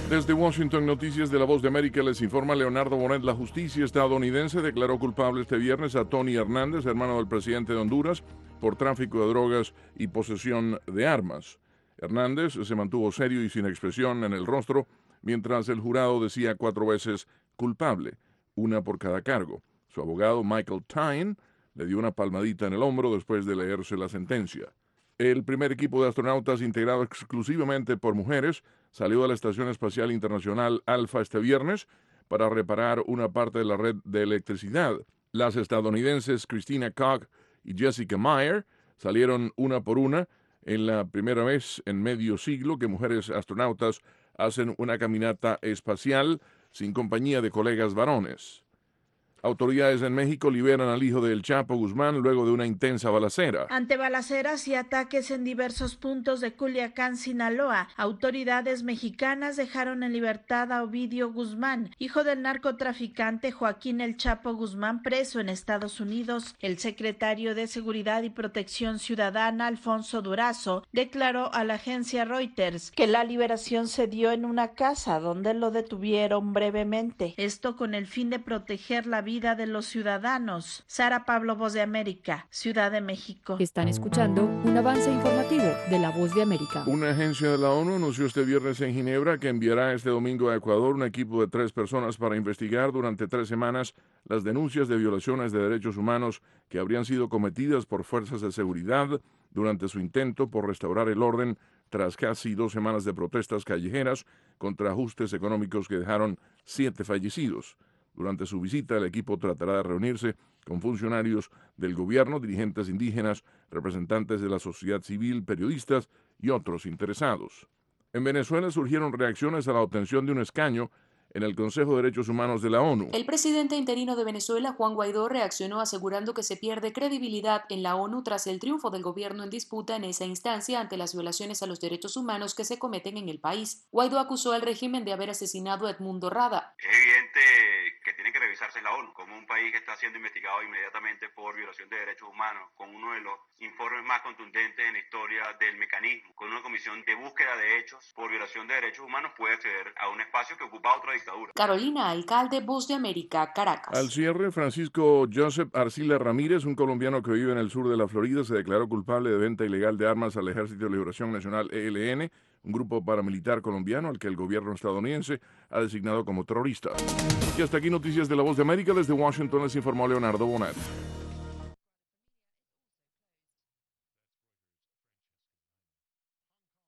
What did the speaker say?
Desde Washington, Noticias de la Voz de América, les informa Leonardo Bonet. La justicia estadounidense declaró culpable este viernes a Tony Hernández, hermano del presidente de Honduras, por tráfico de drogas y posesión de armas. Hernández se mantuvo serio y sin expresión en el rostro, mientras el jurado decía 4 veces culpable, una por cada cargo. Su abogado, Michael Tyne, le dio una palmadita en el hombro después de leerse la sentencia. El primer equipo de astronautas integrado exclusivamente por mujeres salió de la Estación Espacial Internacional Alpha este viernes para reparar una parte de la red de electricidad. Las estadounidenses Christina Koch y Jessica Meyer salieron una por una en la primera vez en medio siglo que mujeres astronautas hacen una caminata espacial sin compañía de colegas varones. Autoridades en México liberan al hijo del Chapo Guzmán luego de una intensa balacera. Ante balaceras y ataques en diversos puntos de Culiacán, Sinaloa, autoridades mexicanas dejaron en libertad a Ovidio Guzmán, hijo del narcotraficante Joaquín El Chapo Guzmán, preso en Estados Unidos. El secretario de Seguridad y Protección Ciudadana, Alfonso Durazo, declaró a la agencia Reuters que la liberación se dio en una casa donde lo detuvieron brevemente. Esto con el fin de proteger la vida de los ciudadanos. Sara Pablo, Voz de América, Ciudad de México. Están escuchando un avance informativo de la Voz de América. Una agencia de la ONU anunció este viernes en Ginebra que enviará este domingo a Ecuador un equipo de 3 personas para investigar durante 3 semanas las denuncias de violaciones de derechos humanos que habrían sido cometidas por fuerzas de seguridad durante su intento por restaurar el orden tras casi 2 semanas de protestas callejeras contra ajustes económicos que dejaron 7 fallecidos. Durante su visita, el equipo tratará de reunirse con funcionarios del gobierno, dirigentes indígenas, representantes de la sociedad civil, periodistas y otros interesados. En Venezuela surgieron reacciones a la obtención de un escaño en el Consejo de Derechos Humanos de la ONU. El presidente interino de Venezuela, Juan Guaidó, reaccionó asegurando que se pierde credibilidad en la ONU tras el triunfo del gobierno en disputa en esa instancia ante las violaciones a los derechos humanos que se cometen en el país. Guaidó acusó al régimen de haber asesinado a Edmundo Rada. Es evidente que tiene que revisarse en la ONU como un país que está siendo investigado inmediatamente por violación de derechos humanos, con uno de los informes más contundentes en la historia del mecanismo, con una comisión de búsqueda de hechos por violación de derechos humanos, puede acceder a un espacio que ocupa otra dictadura. Carolina Alcalde, Voz de América, Caracas. Al cierre, Francisco Joseph Arcila Ramírez, un colombiano que vive en el sur de la Florida, se declaró culpable de venta ilegal de armas al Ejército de Liberación Nacional ELN, un grupo paramilitar colombiano al que el gobierno estadounidense ha designado como terrorista. Y hasta aquí Noticias de la Voz de América. Desde Washington les informó Leonardo Bonet.